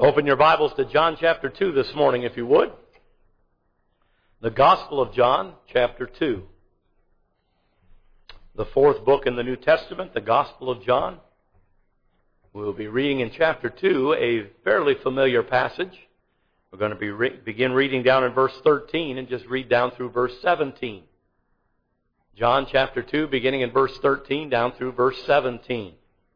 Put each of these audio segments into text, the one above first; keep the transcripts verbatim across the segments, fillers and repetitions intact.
Open your Bibles to John chapter two this morning, if you would. The Gospel of John chapter two. The fourth book in the New Testament, the Gospel of John. We'll be reading in chapter two a fairly familiar passage. We're going to be re- begin reading down in verse thirteen and just read down through verse seventeen. John chapter two, beginning in verse thirteen, down through verse seventeen.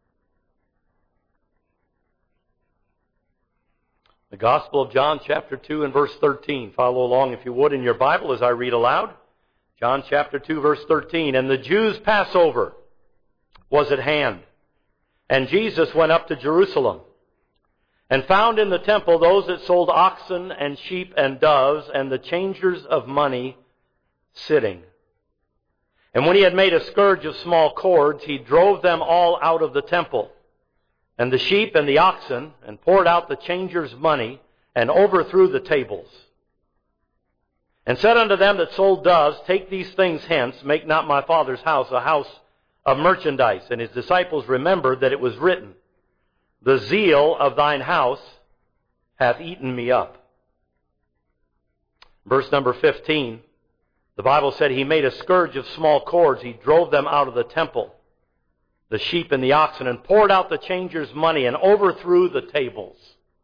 The Gospel of John chapter two and verse thirteen. Follow along, if you would, in your Bible as I read aloud. John chapter two, verse thirteen. And the Jews' Passover was at hand, and Jesus went up to Jerusalem, and found in the temple those that sold oxen and sheep and doves, and the changers of money sitting. And when he had made a scourge of small cords, he drove them all out of the temple, and the sheep and the oxen, and poured out the changers' money, and overthrew the tables. And said unto them that sold doves, Take these things hence, make not my Father's house a house of merchandise. And his disciples remembered that it was written, The zeal of thine house hath eaten me up. Verse number fifteen, the Bible said, He made a scourge of small cords, he drove them out of the temple, the sheep and the oxen, and poured out the changers' money, and overthrew the tables.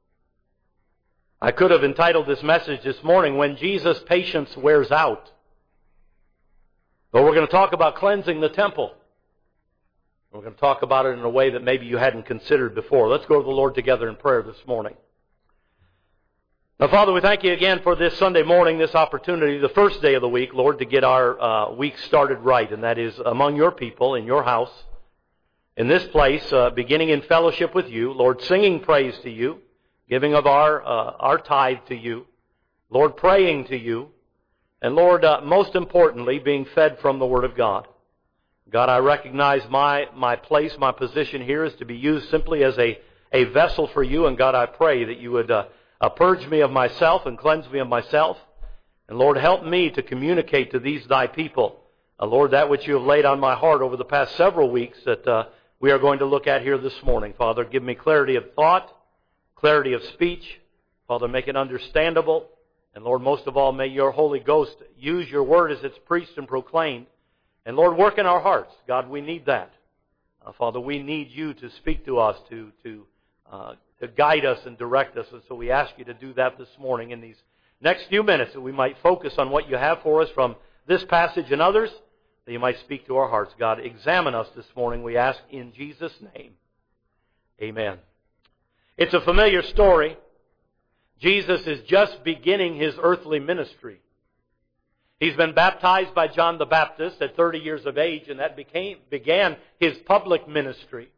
I could have entitled this message this morning, When Jesus' Patience Wears Out. But we're going to talk about cleansing the temple. We're going to talk about it in a way that maybe you hadn't considered before. Let's go to the Lord together in prayer this morning. Now, Father, we thank you again for this Sunday morning, this opportunity, the first day of the week, Lord, to get our uh, week started right, and that is among your people, in your house, in this place, uh, beginning in fellowship with you, Lord, singing praise to you, giving of our uh, our tithe to you, Lord, praying to you, and Lord, uh, most importantly, being fed from the Word of God. God, I recognize my my place, my position here is to be used simply as a, a vessel for you, and God, I pray that you would uh, uh, purge me of myself and cleanse me of myself, and Lord, help me to communicate to these thy people, uh, Lord, that which you have laid on my heart over the past several weeks that uh, we are going to look at here this morning. Father, give me clarity of thought, clarity of speech. Father, make it understandable. And Lord, most of all, may your Holy Ghost use your word as it's preached and proclaimed. And Lord, work in our hearts. God, we need that. Uh, Father, we need you to speak to us, to to uh, to guide us and direct us. And so we ask you to do that this morning in these next few minutes, that we might focus on what you have for us from this passage and others, that you might speak to our hearts. God, examine us this morning, we ask in Jesus' name. Amen. It's a familiar story. Jesus is just beginning his earthly ministry. He's been baptized by John the Baptist at thirty years of age, and that became, began his public ministry.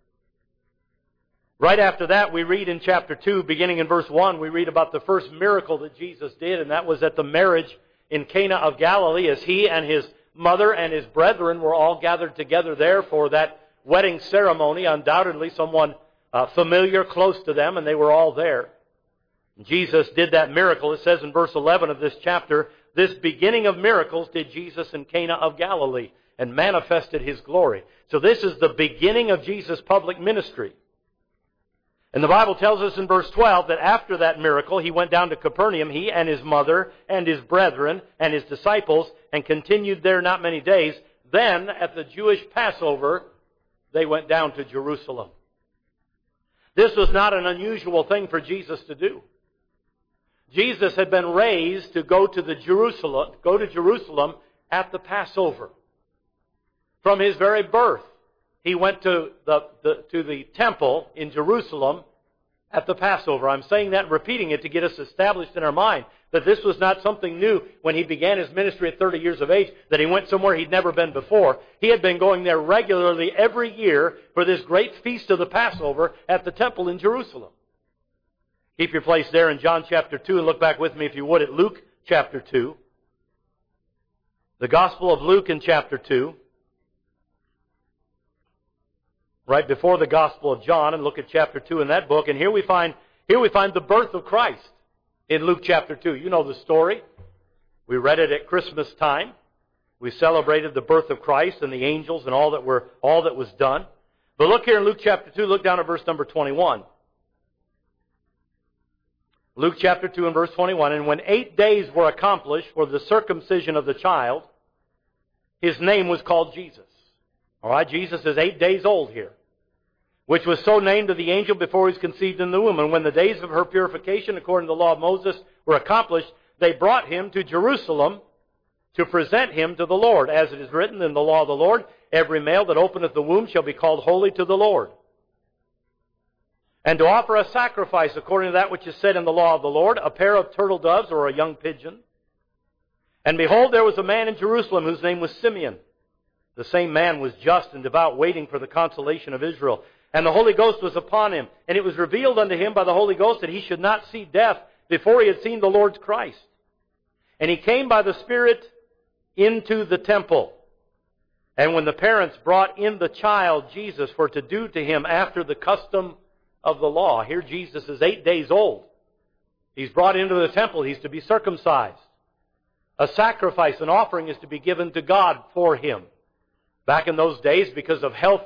Right after that, we read in chapter two, beginning in verse one, we read about the first miracle that Jesus did, and that was at the marriage in Cana of Galilee, as he and his mother and his brethren were all gathered together there for that wedding ceremony. Undoubtedly someone uh, familiar, close to them, and they were all there. Jesus did that miracle. It says in verse eleven of this chapter, This beginning of miracles did Jesus in Cana of Galilee, and manifested his glory. So this is the beginning of Jesus' public ministry. And the Bible tells us in verse twelve that after that miracle, he went down to Capernaum, he and his mother and his brethren and his disciples, and continued there not many days. Then, at the Jewish Passover, they went down to Jerusalem. This was not an unusual thing for Jesus to do. Jesus had been raised to go to the Jerusalem, go to Jerusalem at the Passover. From his very birth, he went to the, the to the temple in Jerusalem at the Passover. I'm saying that and repeating it to get us established in our mind that this was not something new when he began his ministry at thirty years of age, that he went somewhere he'd never been before. He had been going there regularly every year for this great feast of the Passover at the temple in Jerusalem. Keep your place there in John chapter two and look back with me, if you would, at Luke chapter two. The Gospel of Luke in chapter two. Right before the Gospel of John, and look at chapter two in that book. And here we find here we find the birth of Christ in Luke chapter two. You know the story. We read it at Christmas time. We celebrated the birth of Christ and the angels and all that were all that was done. But look here in Luke chapter two, look down at verse number twenty-one. Luke chapter two and verse twenty-one, and when eight days were accomplished for the circumcision of the child, his name was called Jesus. All right, Jesus is eight days old here, which was so named of the angel before he was conceived in the womb. And when the days of her purification, according to the law of Moses, were accomplished, they brought him to Jerusalem to present him to the Lord. As it is written in the law of the Lord, every male that openeth the womb shall be called holy to the Lord. And to offer a sacrifice according to that which is said in the law of the Lord, a pair of turtle doves or a young pigeon. And behold, there was a man in Jerusalem whose name was Simeon. The same man was just and devout, waiting for the consolation of Israel. And the Holy Ghost was upon him. And it was revealed unto him by the Holy Ghost that he should not see death before he had seen the Lord's Christ. And he came by the Spirit into the temple. And when the parents brought in the child Jesus for to do to him after the custom of the law. Here Jesus is eight days old. He's brought into the temple. He's to be circumcised. A sacrifice, an offering is to be given to God for him. Back in those days, because of health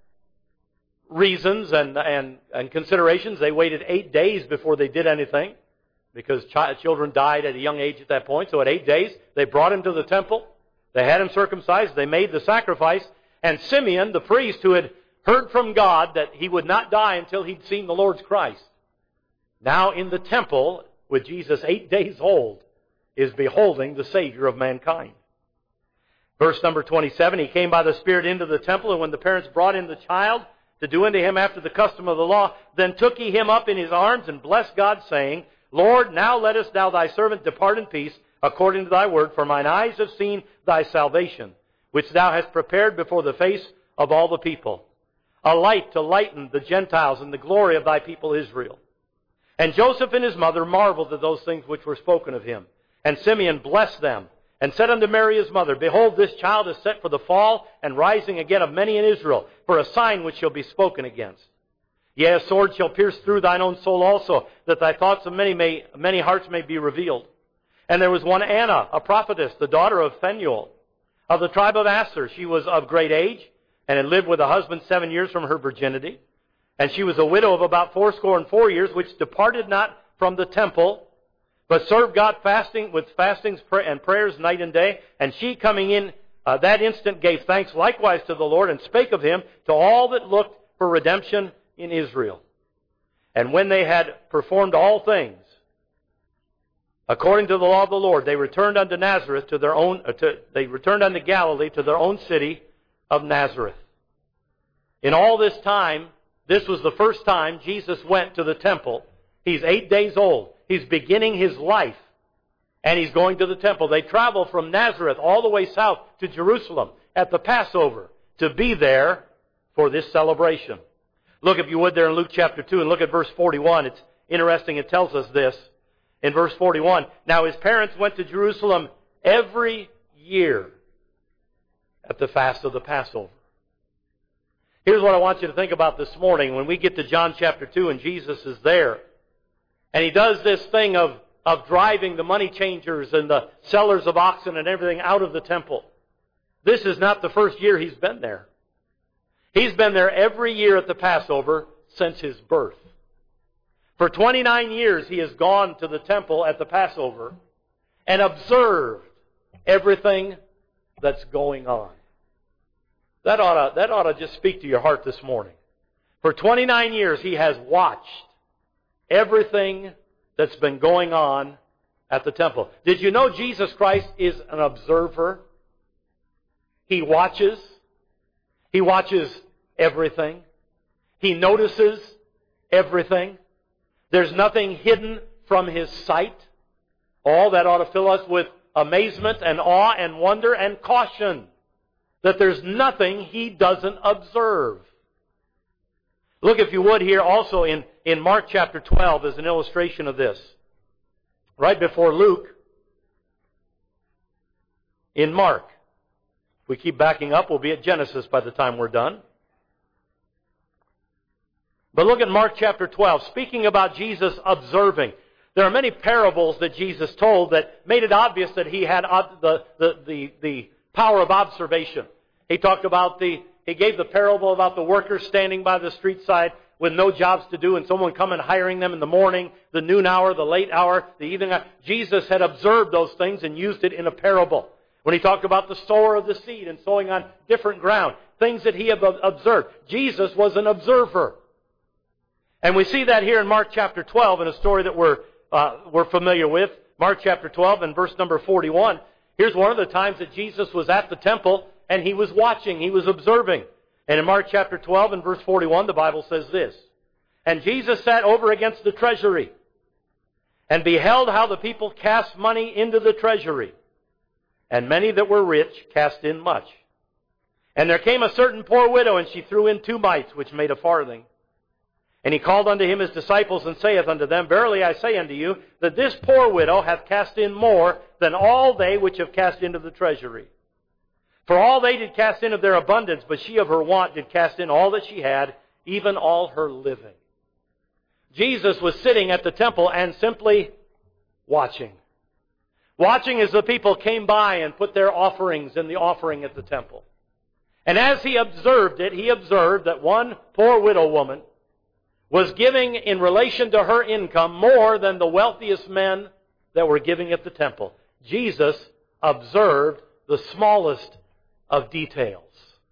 reasons and, and, and considerations, they waited eight days before they did anything, because ch- children died at a young age at that point. So at eight days, they brought him to the temple. They had him circumcised. They made the sacrifice. And Simeon, the priest who had heard from God that he would not die until he'd seen the Lord's Christ, now in the temple, with Jesus eight days old, is beholding the Savior of mankind. Verse number twenty-seven, he came by the Spirit into the temple, and when the parents brought in the child to do unto him after the custom of the law, then took he him up in his arms and blessed God, saying, Lord, now lettest thou thy servant depart in peace, according to thy word, for mine eyes have seen thy salvation, which thou hast prepared before the face of all the people, a light to lighten the Gentiles and the glory of thy people Israel. And Joseph and his mother marveled at those things which were spoken of him. And Simeon blessed them, and said unto Mary his mother, Behold, this child is set for the fall and rising again of many in Israel, for a sign which shall be spoken against. Yea, a sword shall pierce through thine own soul also, that thy thoughts of many may many hearts may be revealed. And there was one Anna, a prophetess, the daughter of Phanuel, of the tribe of Aser. She was of great age, and had lived with a husband seven years from her virginity. And she was a widow of about fourscore and four years, which departed not from the temple, but served God fasting with fastings and prayers night and day. And she, coming in uh, that instant, gave thanks likewise to the Lord, and spake of him to all that looked for redemption in Israel. And when they had performed all things according to the law of the Lord, they returned unto Nazareth to their own. Uh, to, they returned unto Galilee to their own city of Nazareth. In all this time, this was the first time Jesus went to the temple. He's eight days old. He's beginning his life, and he's going to the temple. They travel from Nazareth all the way south to Jerusalem at the Passover to be there for this celebration. Look, if you would, there in Luke chapter two, and look at verse forty-one. It's interesting. It tells us this in verse forty-one. Now his parents went to Jerusalem every year at the fast of the Passover. Here's what I want you to think about this morning. When we get to John chapter two and Jesus is there, and he does this thing of, of driving the money changers and the sellers of oxen and everything out of the temple. This is not the first year he's been there. He's been there every year at the Passover since his birth. For twenty-nine years he has gone to the temple at the Passover and observed everything that's going on. That ought to, that ought to just speak to your heart this morning. For twenty-nine years he has watched everything that's been going on at the temple. Did you know Jesus Christ is an observer? He watches. He watches everything. He notices everything. There's nothing hidden from his sight. All that ought to fill us with amazement and awe and wonder and caution that there's nothing he doesn't observe. Look, if you would, here also in, in Mark chapter twelve as an illustration of this. Right before Luke, in Mark. If we keep backing up, we'll be at Genesis by the time we're done. But look at Mark chapter twelve, speaking about Jesus observing. There are many parables that Jesus told that made it obvious that he had the, the, the, the power of observation. He talked about the He gave the parable about the workers standing by the street side with no jobs to do and someone come and hiring them in the morning, the noon hour, the late hour, the evening hour. Jesus had observed those things and used it in a parable. When he talked about the sower of the seed and sowing on different ground, things that he had observed. Jesus was an observer. And we see that here in Mark chapter twelve in a story that we're, uh, we're familiar with. Mark chapter twelve and verse number forty-one. Here's one of the times that Jesus was at the temple and he was watching, he was observing. And in Mark chapter twelve and verse forty-one, the Bible says this. And Jesus sat over against the treasury and beheld how the people cast money into the treasury. And many that were rich cast in much. And there came a certain poor widow, and she threw in two mites, which made a farthing. And he called unto him his disciples, and saith unto them, Verily I say unto you, that this poor widow hath cast in more than all they which have cast into the treasury. For all they did cast in of their abundance, but she of her want did cast in all that she had, even all her living. Jesus was sitting at the temple and simply watching. Watching as the people came by and put their offerings in the offering at the temple. And as he observed it, he observed that one poor widow woman was giving in relation to her income more than the wealthiest men that were giving at the temple. Jesus observed the smallest of details.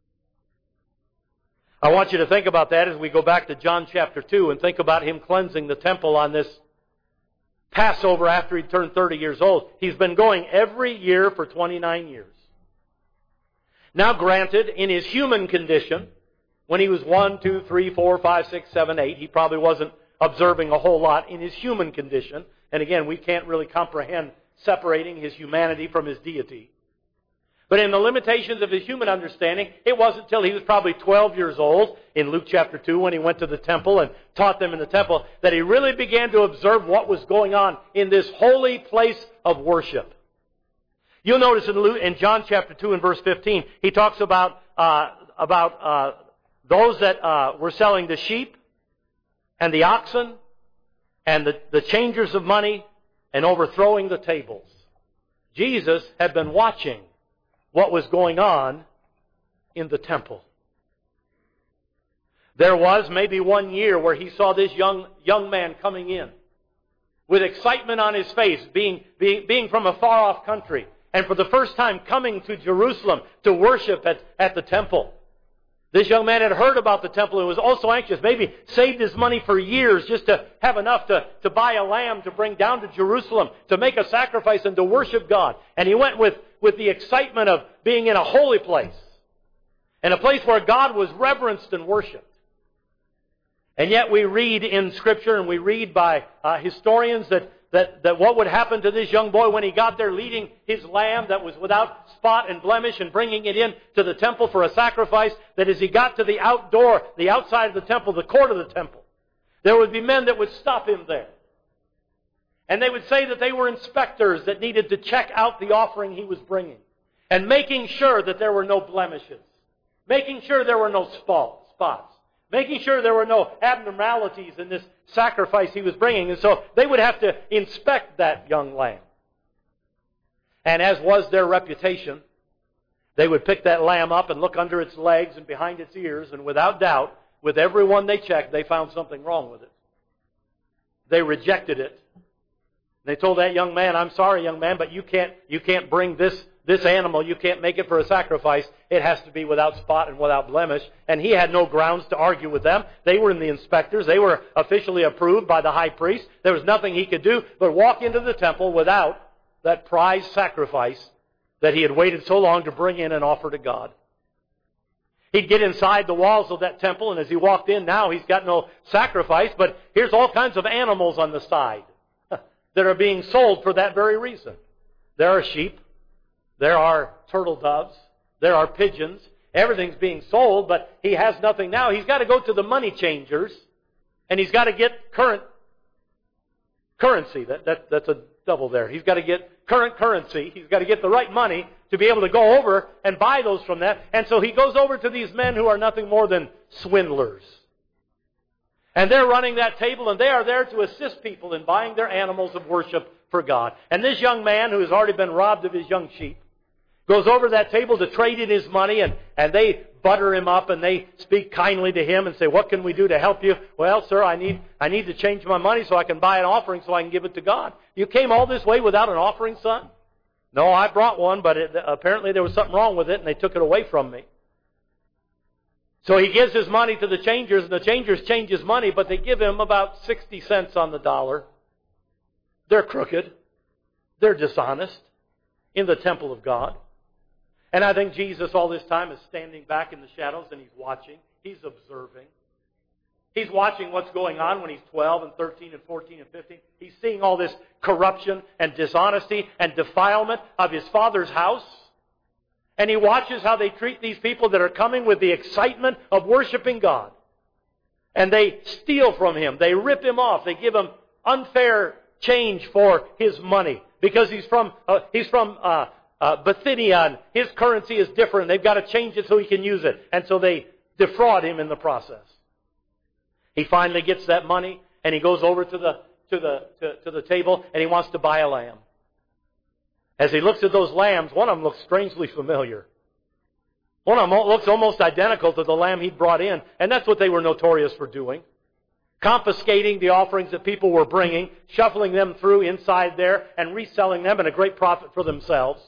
I want you to think about that as we go back to John chapter two and think about him cleansing the temple on this Passover after he turned thirty years old. He's been going every year for twenty-nine years. Now granted, in his human condition, when he was one, two, three, four, five, six, seven, eight, he probably wasn't observing a whole lot in his human condition. And again, we can't really comprehend separating his humanity from his deity. But in the limitations of his human understanding, it wasn't until he was probably twelve years old, in Luke chapter two, when he went to the temple and taught them in the temple, that he really began to observe what was going on in this holy place of worship. You'll notice in, Luke, in John chapter two and verse fifteen, he talks about, uh, about uh, those that uh, were selling the sheep and the oxen and the, the changers of money and overthrowing the tables. Jesus had been watching what was going on in the temple. There was maybe one year where he saw this young young man coming in with excitement on his face, being, being, being from a far-off country, and for the first time coming to Jerusalem to worship at, at the temple. This young man had heard about the temple and was also anxious, maybe saved his money for years just to have enough to, to buy a lamb to bring down to Jerusalem, to make a sacrifice and to worship God. And he went with, with the excitement of being in a holy place, and a place where God was reverenced and worshipped. And yet we read in Scripture, and we read by uh, historians that That, that what would happen to this young boy when he got there leading his lamb that was without spot and blemish and bringing it in to the temple for a sacrifice, that as he got to the outdoor, the outside of the temple, the court of the temple, there would be men that would stop him there. And they would say that they were inspectors that needed to check out the offering he was bringing, and making sure that there were no blemishes, making sure there were no spots, making sure there were no abnormalities in this sacrifice he was bringing. And so they would have to inspect that young lamb. And as was their reputation, they would pick that lamb up and look under its legs and behind its ears, and without doubt, with everyone they checked, they found something wrong with it. They rejected it. They told that young man, I'm sorry, young man, but you can't, you can't bring this This animal, you can't make it for a sacrifice. It has to be without spot and without blemish. And he had no grounds to argue with them. They were in the inspectors. They were officially approved by the high priest. There was nothing he could do but walk into the temple without that prized sacrifice that he had waited so long to bring in and offer to God. He'd get inside the walls of that temple, and as he walked in, now he's got no sacrifice, but here's all kinds of animals on the side that are being sold for that very reason. There are sheep. There are turtle doves. There are pigeons. Everything's being sold, but he has nothing now. He's got to go to the money changers, and he's got to get current currency. That, that, that's a double there. He's got to get current currency. He's got to get the right money to be able to go over and buy those from that. And so he goes over to these men who are nothing more than swindlers. And they're running that table, and they are there to assist people in buying their animals of worship for God. And this young man who has already been robbed of his young sheep, Goes over to that table to trade in his money, and, and they butter him up, and they speak kindly to him and say, what can we do to help you? Well, sir, I need I need to change my money so I can buy an offering so I can give it to God. You came all this way without an offering, son? No, I brought one, but it, apparently there was something wrong with it, and they took it away from me. So he gives his money to the changers, and the changers change his money, but they give him about sixty cents on the dollar. They're crooked. They're dishonest in the temple of God. And I think Jesus all this time is standing back in the shadows and he's watching. He's observing. He's watching what's going on when he's twelve and thirteen and fourteen and fifteen. He's seeing all this corruption and dishonesty and defilement of his Father's house. And he watches how they treat these people that are coming with the excitement of worshiping God. And they steal from him. They rip him off. They give him unfair change for his money. Because he's from, uh, he's from, uh, Uh, Bithynia, and his currency is different. They've got to change it so he can use it. And so they defraud him in the process. He finally gets that money, and he goes over to the to the to, to the table, and he wants to buy a lamb. As he looks at those lambs, one of them looks strangely familiar. One of them looks almost identical to the lamb he'd brought in, and that's what they were notorious for doing. Confiscating the offerings that people were bringing, shuffling them through inside there, and reselling them at a great profit for themselves.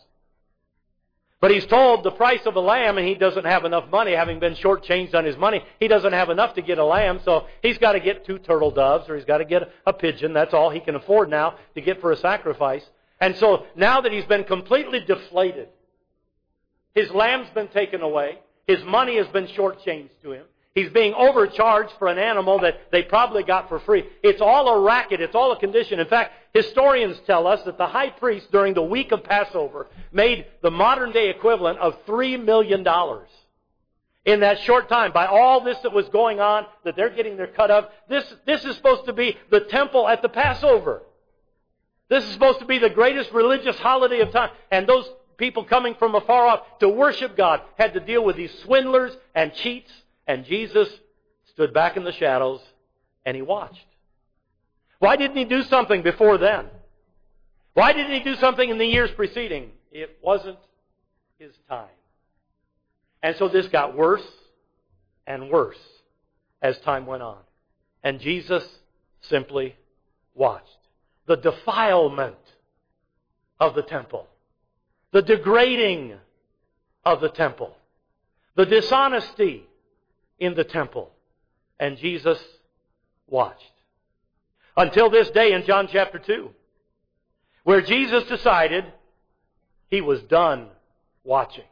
But he's told the price of a lamb, and he doesn't have enough money, having been shortchanged on his money. He doesn't have enough to get a lamb, so he's got to get two turtle doves, or he's got to get a pigeon. That's all he can afford now to get for a sacrifice. And so now that he's been completely deflated, his lamb's been taken away, his money has been shortchanged to him, he's being overcharged for an animal that they probably got for free. It's all a racket. It's all a condition. In fact, historians tell us that the high priest during the week of Passover made the modern day equivalent of three million dollars. In that short time, by all this that was going on, that they're getting their cut of, this, this is supposed to be the temple at the Passover. This is supposed to be the greatest religious holiday of time. And those people coming from afar off to worship God had to deal with these swindlers and cheats. And Jesus stood back in the shadows and he watched. Why didn't he do something before then? Why didn't he do something in the years preceding? It wasn't his time. And so this got worse and worse as time went on. And Jesus simply watched. The defilement of the temple. The degrading of the temple. The dishonesty in the temple. And Jesus watched. Until this day in John chapter two, where Jesus decided he was done watching.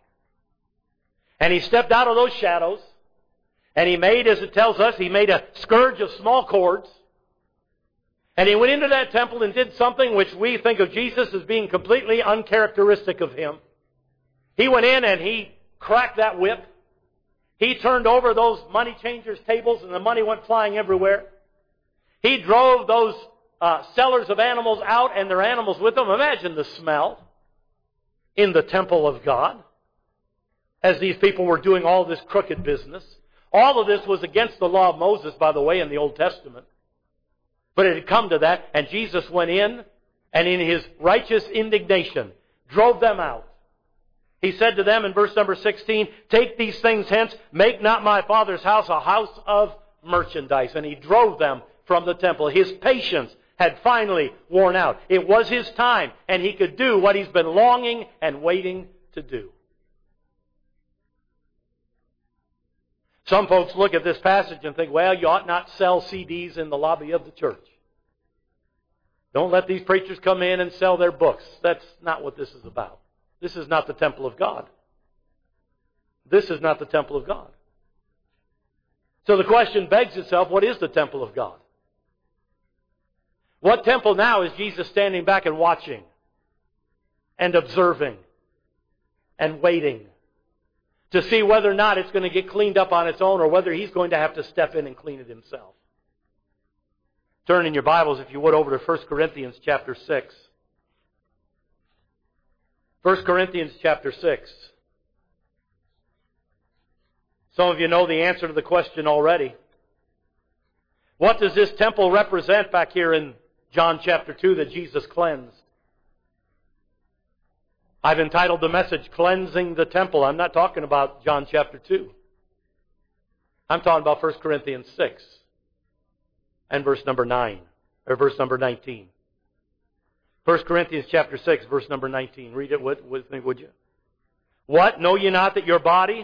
And he stepped out of those shadows, and he made, as it tells us, he made a scourge of small cords. And he went into that temple and did something which we think of Jesus as being completely uncharacteristic of him. He went in and he cracked that whip. He turned over those money changers' tables and the money went flying everywhere. He drove those uh, sellers of animals out and their animals with them. Imagine the smell in the temple of God as these people were doing all this crooked business. All of this was against the law of Moses, by the way, in the Old Testament. But it had come to that, and Jesus went in and in his righteous indignation drove them out. He said to them in verse number sixteen, "Take these things hence, make not my Father's house a house of merchandise." And he drove them from the temple. His patience had finally worn out. It was his time, and he could do what he's been longing and waiting to do. Some folks look at this passage and think, well, you ought not sell C Ds in the lobby of the church. Don't let these preachers come in and sell their books. That's not what this is about. This is not the temple of God. This is not the temple of God. So the question begs itself, what is the temple of God? What temple now is Jesus standing back and watching and observing and waiting to see whether or not it's going to get cleaned up on its own or whether he's going to have to step in and clean it himself? Turn in your Bibles, if you would, over to First Corinthians chapter six. First Corinthians chapter six. Some of you know the answer to the question already. What does this temple represent back here in John chapter two that Jesus cleansed? I've entitled the message, Cleansing the Temple. I'm not talking about John chapter two. I'm talking about First Corinthians six and verse number nine, or verse number nineteen. First Corinthians chapter six, verse number nineteen. Read it with, with me, would you? What? Know ye not that your body,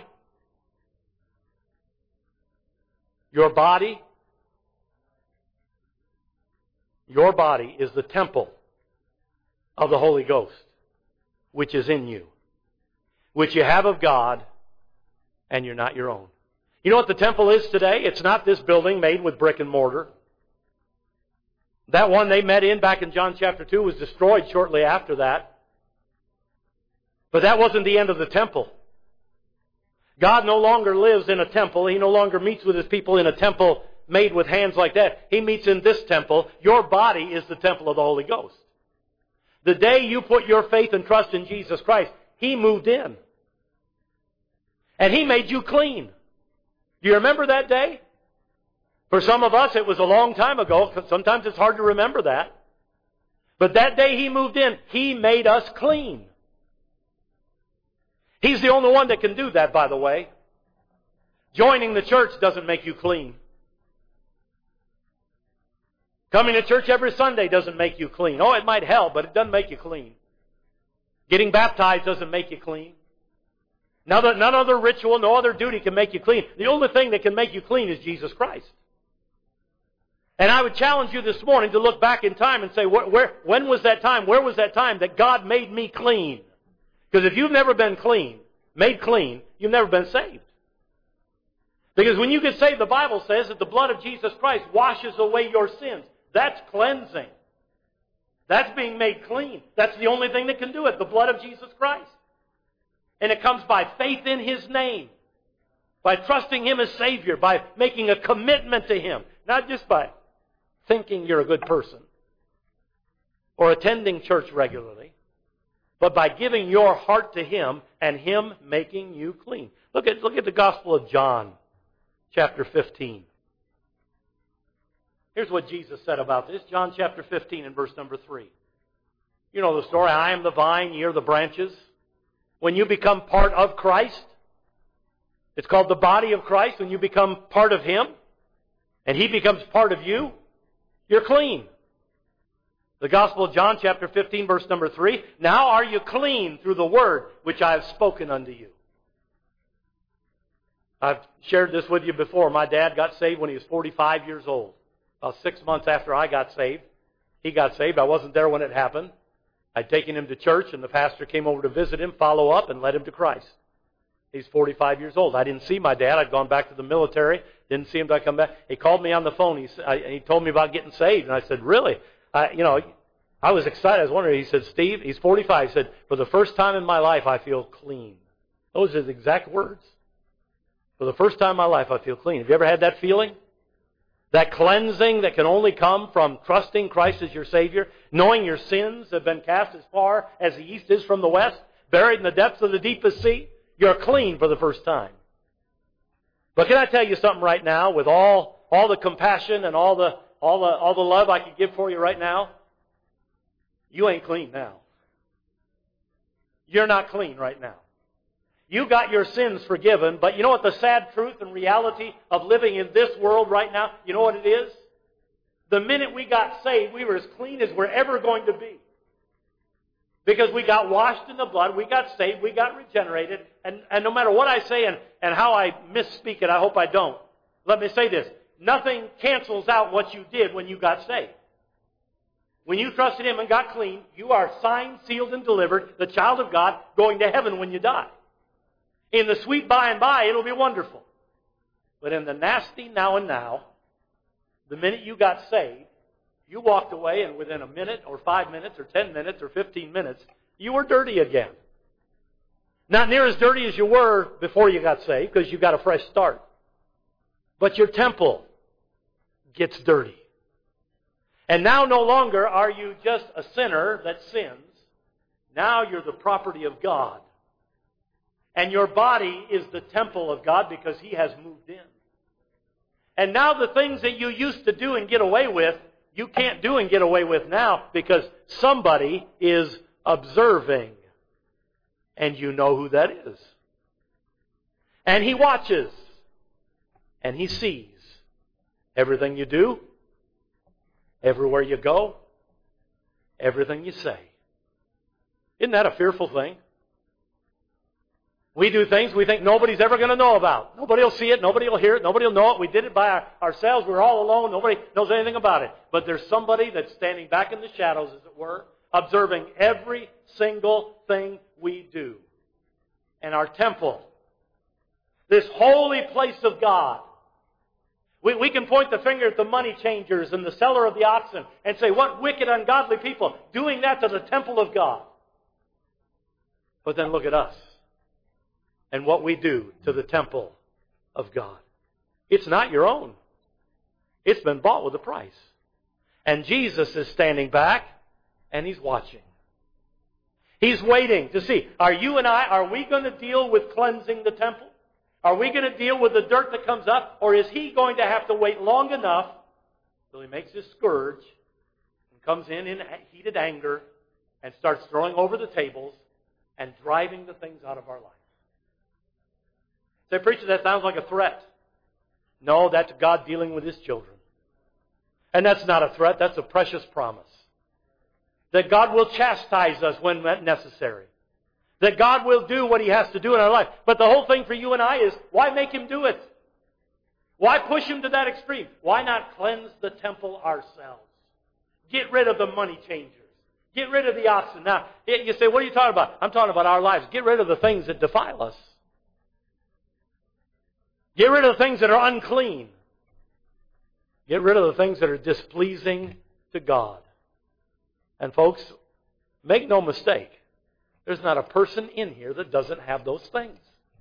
your body, your body is the temple of the Holy Ghost, which is in you, which you have of God, and you're not your own. You know what the temple is today? It's not this building made with brick and mortar. That one they met in back in John chapter two was destroyed shortly after that. But that wasn't the end of the temple. God no longer lives in a temple. He no longer meets with His people in a temple made with hands like that. He meets in this temple. Your body is the temple of the Holy Ghost. The day you put your faith and trust in Jesus Christ, He moved in. And He made you clean. Do you remember that day? For some of us, it was a long time ago. Sometimes it's hard to remember that. But that day He moved in, He made us clean. He's the only one that can do that, by the way. Joining the church doesn't make you clean. Coming to church every Sunday doesn't make you clean. Oh, it might help, but it doesn't make you clean. Getting baptized doesn't make you clean. None other, none other ritual, no other duty can make you clean. The only thing that can make you clean is Jesus Christ. And I would challenge you this morning to look back in time and say, where, where, when was that time? Where was that time that God made me clean? Because if you've never been clean, made clean, you've never been saved. Because when you get saved, the Bible says that the blood of Jesus Christ washes away your sins. That's cleansing. That's being made clean. That's the only thing that can do it, the blood of Jesus Christ. And it comes by faith in His name, by trusting Him as Savior, by making a commitment to Him, not just by thinking you're a good person or attending church regularly, but by giving your heart to Him and Him making you clean. Look at, look at the Gospel of John, chapter fifteen. Here's what Jesus said about this. John chapter fifteen and verse number three. You know the story. I am the vine, ye are the branches. When you become part of Christ, it's called the body of Christ. When you become part of Him, and He becomes part of you, you're clean. The Gospel of John chapter fifteen verse number three. Now are you clean through the word which I have spoken unto you. I've shared this with you before. My dad got saved when he was forty-five years old. About six months after I got saved, he got saved. I wasn't there when it happened. I'd taken him to church, and the pastor came over to visit him, follow up, and led him to Christ. He's forty-five years old. I didn't see my dad. I'd gone back to the military. Didn't see him until I come back. He called me on the phone. He, I, he told me about getting saved. And I said, really? I, you know, I was excited. I was wondering. He said, Steve, he's forty-five. He said, for the first time in my life, I feel clean. Those are his exact words. For the first time in my life, I feel clean. Have you ever had that feeling? That cleansing that can only come from trusting Christ as your Savior, knowing your sins have been cast as far as the east is from the west, buried in the depths of the deepest sea. You're clean for the first time. But can I tell you something right now, with all, all the compassion and all the, all the, all the love I could give for you right now? You ain't clean now. You're not clean right now. You got your sins forgiven, but you know what the sad truth and reality of living in this world right now, you know what it is? The minute we got saved, we were as clean as we're ever going to be. Because we got washed in the blood, we got saved, we got regenerated, and, and no matter what I say and, and how I misspeak it, I hope I don't. Let me say this. Nothing cancels out what you did when you got saved. When you trusted Him and got clean, you are signed, sealed, and delivered, the child of God, going to heaven when you die. In the sweet by and by, it'll be wonderful. But in the nasty now and now, the minute you got saved, you walked away, and within a minute or five minutes or ten minutes or fifteen minutes, you were dirty again. Not near as dirty as you were before you got saved, because you got a fresh start. But your temple gets dirty. And now no longer are you just a sinner that sins. Now you're the property of God. And your body is the temple of God because He has moved in. And now the things that you used to do and get away with, you can't do and get away with now because somebody is observing. And you know who that is. And He watches. And He sees everything you do, everywhere you go, everything you say. Isn't that a fearful thing? We do things we think nobody's ever going to know about. Nobody will see it. Nobody will hear it. Nobody will know it. We did it by our, ourselves. We're all alone. Nobody knows anything about it. But there's somebody that's standing back in the shadows, as it were, observing every single thing we do. And our temple, this holy place of God. We, we can point the finger at the money changers and the seller of the oxen and say, what wicked, ungodly people doing that to the temple of God. But then look at us and what we do to the temple of God. It's not your own. It's been bought with a price. And Jesus is standing back and He's watching. He's waiting to see, are you and I, are we going to deal with cleansing the temple? Are we going to deal with the dirt that comes up? Or is He going to have to wait long enough till He makes His scourge and comes in in heated anger and starts throwing over the tables and driving the things out of our life? Say, preacher, that sounds like a threat. No, that's God dealing with His children. And that's not a threat, that's a precious promise. That God will chastise us when necessary. That God will do what He has to do in our life. But the whole thing for you and I is, why make Him do it? Why push Him to that extreme? Why not cleanse the temple ourselves? Get rid of the money changers. Get rid of the oxen. Now, you say, what are you talking about? I'm talking about our lives. Get rid of the things that defile us. Get rid of the things that are unclean. Get rid of the things that are displeasing to God. And folks, make no mistake, there's not a person in here that doesn't have those things.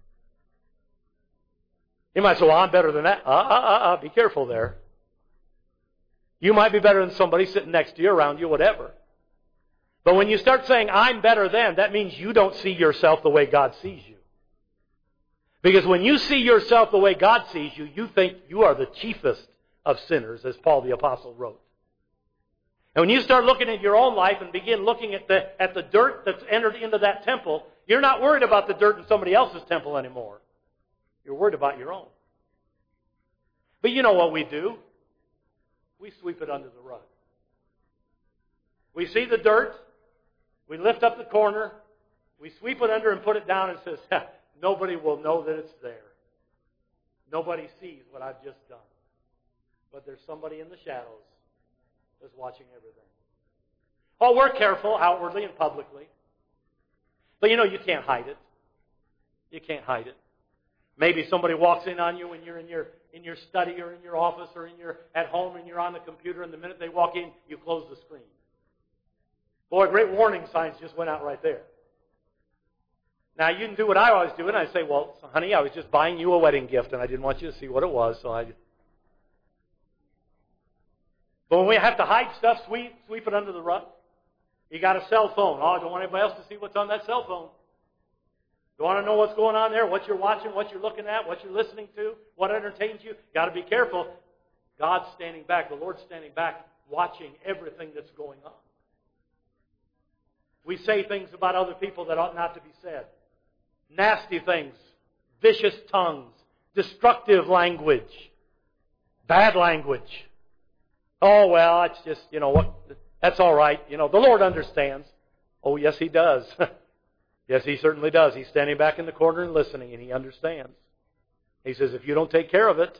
You might say, well, I'm better than that. Uh, uh, uh, uh, be careful there. You might be better than somebody sitting next to you, around you, whatever. But when you start saying, I'm better than, that means you don't see yourself the way God sees you. Because when you see yourself the way God sees you, you think you are the chiefest of sinners, as Paul the Apostle wrote. And when you start looking at your own life and begin looking at the, at the dirt that's entered into that temple, you're not worried about the dirt in somebody else's temple anymore. You're worried about your own. But you know what we do? We sweep it under the rug. We see the dirt, we lift up the corner, we sweep it under and put it down and says, nobody will know that it's there. Nobody sees what I've just done. But there's somebody in the shadows that's watching everything. Oh, we're careful outwardly and publicly. But you know, you can't hide it. You can't hide it. Maybe somebody walks in on you when you're in your in your study or in your office or in your at home and you're on the computer, and the minute they walk in, you close the screen. Boy, great warning signs just went out right there. Now, you can do what I always do, and I say, well, honey, I was just buying you a wedding gift, and I didn't want you to see what it was, so I... But when we have to hide stuff, sweep, sweep it under the rug. You got a cell phone. Oh, I don't want anybody else to see what's on that cell phone. You want to know what's going on there, what you're watching, what you're looking at, what you're listening to, what entertains you. Got to be careful. God's standing back. The Lord's standing back, watching everything that's going on. We say things about other people that ought not to be said. Nasty things, vicious tongues, destructive language, bad language. Oh, well, it's just, you know, what? That's all right. You know, the Lord understands. Oh, yes, He does. Yes, He certainly does. He's standing back in the corner and listening, and He understands. He says, if you don't take care of it,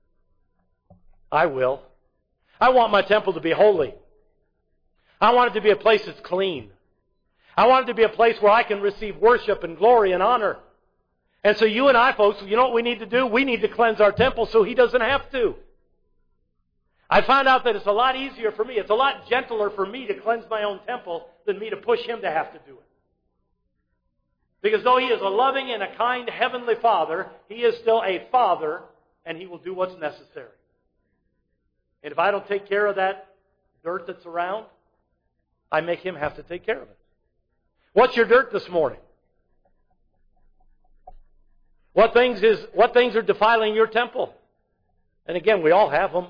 I will. I want my temple to be holy. I want it to be a place that's clean. I want it to be a place where I can receive worship and glory and honor. And so you and I, folks, you know what we need to do? We need to cleanse our temple so He doesn't have to. I found out that it's a lot easier for me. It's a lot gentler for me to cleanse my own temple than me to push Him to have to do it. Because though He is a loving and a kind Heavenly Father, He is still a Father, and He will do what's necessary. And if I don't take care of that dirt that's around, I make Him have to take care of it. What's your dirt this morning? What things is what things are defiling your temple? And again, we all have them.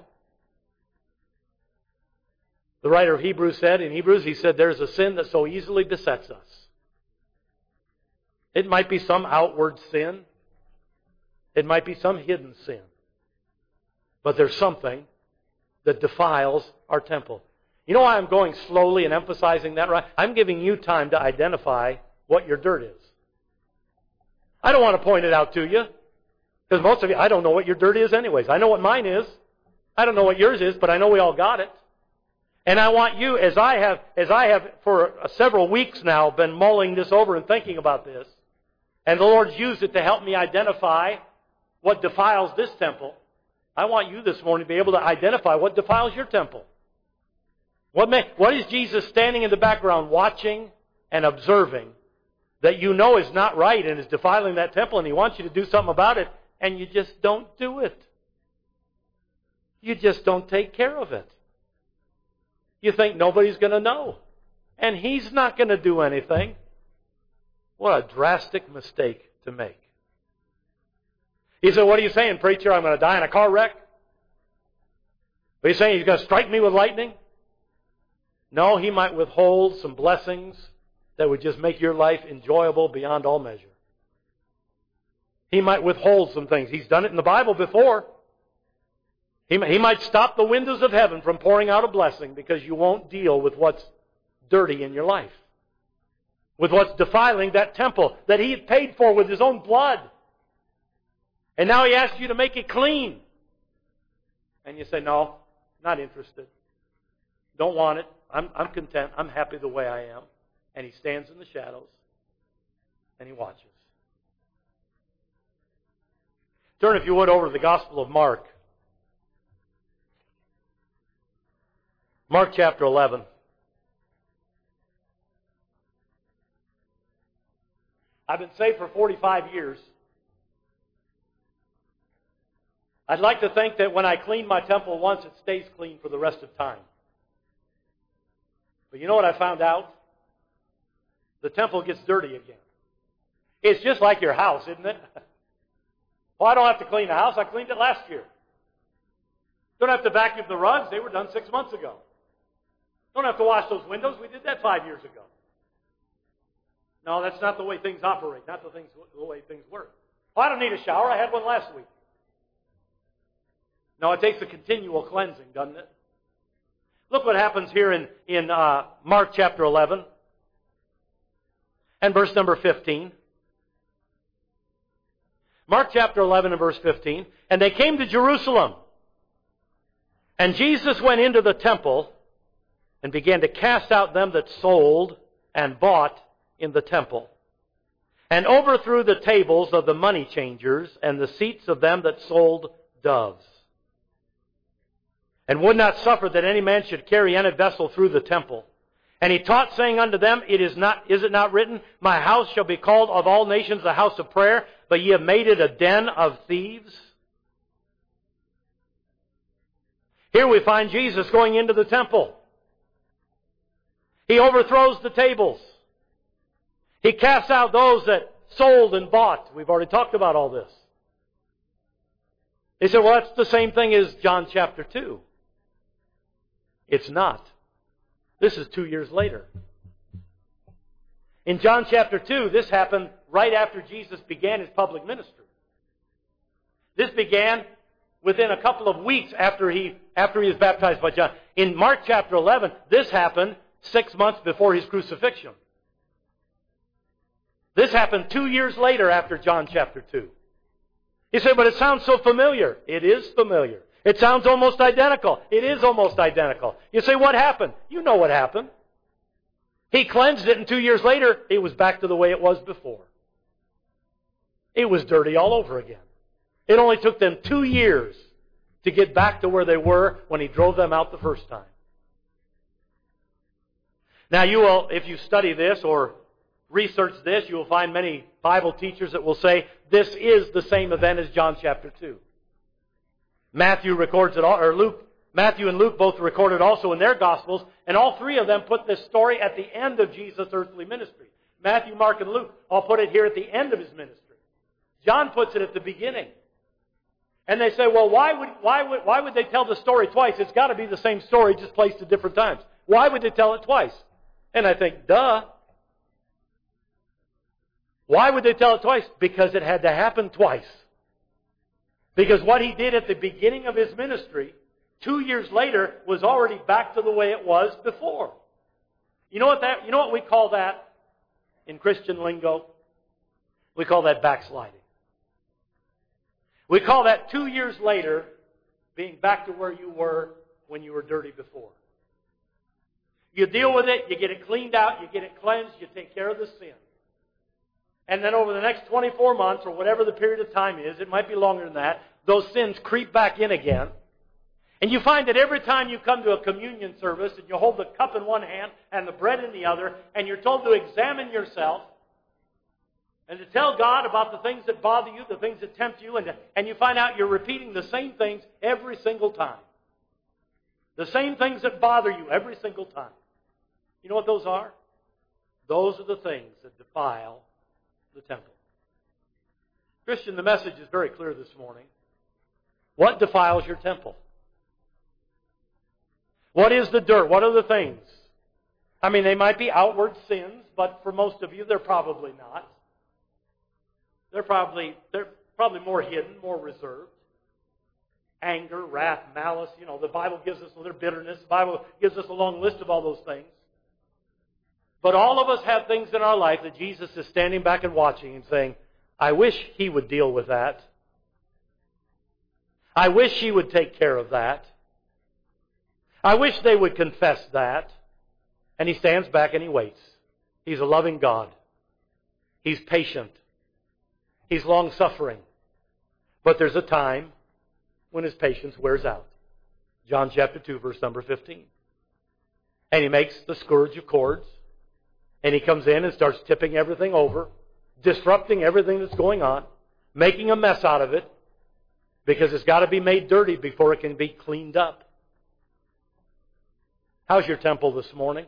The writer of Hebrews said, in Hebrews, he said, there's a sin that so easily besets us. It might be some outward sin. It might be some hidden sin. But there's something that defiles our temple. You know why I'm going slowly and emphasizing that, right? I'm giving you time to identify what your dirt is. I don't want to point it out to you. Because most of you, I don't know what your dirt is anyways. I know what mine is. I don't know what yours is, but I know we all got it. And I want you, as I have, as I have for several weeks now been mulling this over and thinking about this, and the Lord's used it to help me identify what defiles this temple, I want you this morning to be able to identify what defiles your temple. What, may, what is Jesus standing in the background watching and observing that you know is not right and is defiling that temple, and He wants you to do something about it, and you just don't do it? You just don't take care of it. You think nobody's going to know. And He's not going to do anything. What a drastic mistake to make. He said, what are you saying, preacher? I'm going to die in a car wreck? Are you saying He's going to strike me with lightning? No, He might withhold some blessings that would just make your life enjoyable beyond all measure. He might withhold some things. He's done it in the Bible before. He, he might stop the windows of heaven from pouring out a blessing because you won't deal with what's dirty in your life. With what's defiling that temple that He paid for with His own blood. And now He asks you to make it clean. And you say, no, not interested. Don't want it. I'm, I'm content. I'm happy the way I am. And He stands in the shadows and He watches. Turn, if you would, over to the Gospel of Mark. Mark chapter eleven. I've been saved for forty-five years. I'd like to think that when I clean my temple once, it stays clean for the rest of time. But you know what I found out? The temple gets dirty again. It's just like your house, isn't it? Well, I don't have to clean the house. I cleaned it last year. Don't have to vacuum the rugs. They were done six months ago. Don't have to wash those windows. We did that five years ago. No, that's not the way things operate. Not the, things, the way things work. Well, I don't need a shower. I had one last week. No, it takes a continual cleansing, doesn't it? Look what happens here in, in uh, Mark chapter eleven and verse number fifteen. Mark chapter eleven and verse fifteen. And they came to Jerusalem. And Jesus went into the temple and began to cast out them that sold and bought in the temple, and overthrew the tables of the money changers and the seats of them that sold doves, and would not suffer that any man should carry any vessel through the temple. And He taught, saying unto them, It is not, is it not written, My house shall be called of all nations a house of prayer, but ye have made it a den of thieves? Here we find Jesus going into the temple. He overthrows the tables. He casts out those that sold and bought. We've already talked about all this. They said, well, that's the same thing as John chapter two. It's not. This is two years later. In John chapter two, this happened right after Jesus began His public ministry. This began within a couple of weeks after he, after he was baptized by John. In Mark chapter eleven, this happened six months before His crucifixion. This happened two years later after John chapter two. You say, but it sounds so familiar. It is familiar. It sounds almost identical. It is almost identical. You say, what happened? You know what happened. He cleansed it, and two years later, it was back to the way it was before. It was dirty all over again. It only took them two years to get back to where they were when He drove them out the first time. Now, you will, if you study this or research this, you will find many Bible teachers that will say this is the same event as John chapter two. Matthew records it all, or Luke, Matthew and Luke both recorded also in their Gospels, and all three of them put this story at the end of Jesus' earthly ministry. Matthew, Mark, and Luke all put it here at the end of His ministry. John puts it at the beginning. And they say, well, why would, why would, why would they tell the story twice? It's got to be the same story, just placed at different times. Why would they tell it twice? And I think, duh. Why would they tell it twice? Because it had to happen twice. Because what He did at the beginning of His ministry, two years later, was already back to the way it was before. You know what that, you know what we call that in Christian lingo? We call that backsliding. We call that two years later being back to where you were when you were dirty before. You deal with it, you get it cleaned out, you get it cleansed, you take care of the sin. And then over the next twenty-four months, or whatever the period of time is, it might be longer than that, those sins creep back in again. And you find that every time you come to a communion service and you hold the cup in one hand and the bread in the other, and you're told to examine yourself and to tell God about the things that bother you, the things that tempt you, and, and you find out you're repeating the same things every single time. The same things that bother you every single time. You know what those are? Those are the things that defile the temple. Christian, the message is very clear this morning. What defiles your temple? What is the dirt? What are the things? I mean, they might be outward sins, but for most of you, they're probably not. They're probably they're probably more hidden, more reserved. Anger, wrath, malice. You know, the Bible gives us a little bitterness. The Bible gives us a long list of all those things. But all of us have things in our life that Jesus is standing back and watching and saying, I wish He would deal with that. I wish He would take care of that. I wish they would confess that. And He stands back and He waits. He's a loving God. He's patient. He's long-suffering. But there's a time when His patience wears out. John chapter two, verse number fifteen. And He makes the scourge of cords. And He comes in and starts tipping everything over, disrupting everything that's going on, making a mess out of it, because it's got to be made dirty before it can be cleaned up. How's your temple this morning?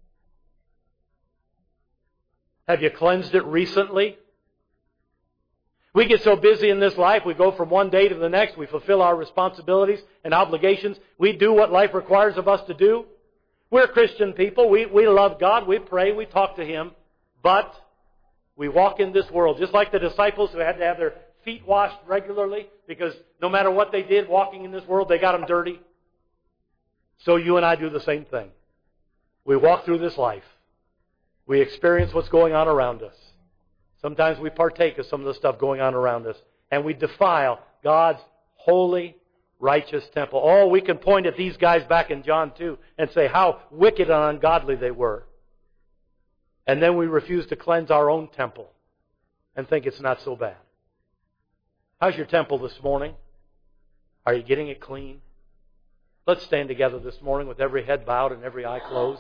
Have you cleansed it recently? We get so busy in this life, we go from one day to the next, we fulfill our responsibilities and obligations, we do what life requires of us to do. We're Christian people, we, we love God, we pray, we talk to Him, but we walk in this world, just like the disciples who had to have their feet washed regularly, because no matter what they did walking in this world, they got them dirty. So you and I do the same thing. We walk through this life. We experience what's going on around us. Sometimes we partake of some of the stuff going on around us. And we defile God's holy, righteous temple. Oh, we can point at these guys back in John two and say how wicked and ungodly they were. And then we refuse to cleanse our own temple and think it's not so bad. How's your temple this morning? Are you getting it clean? Let's stand together this morning with every head bowed and every eye closed.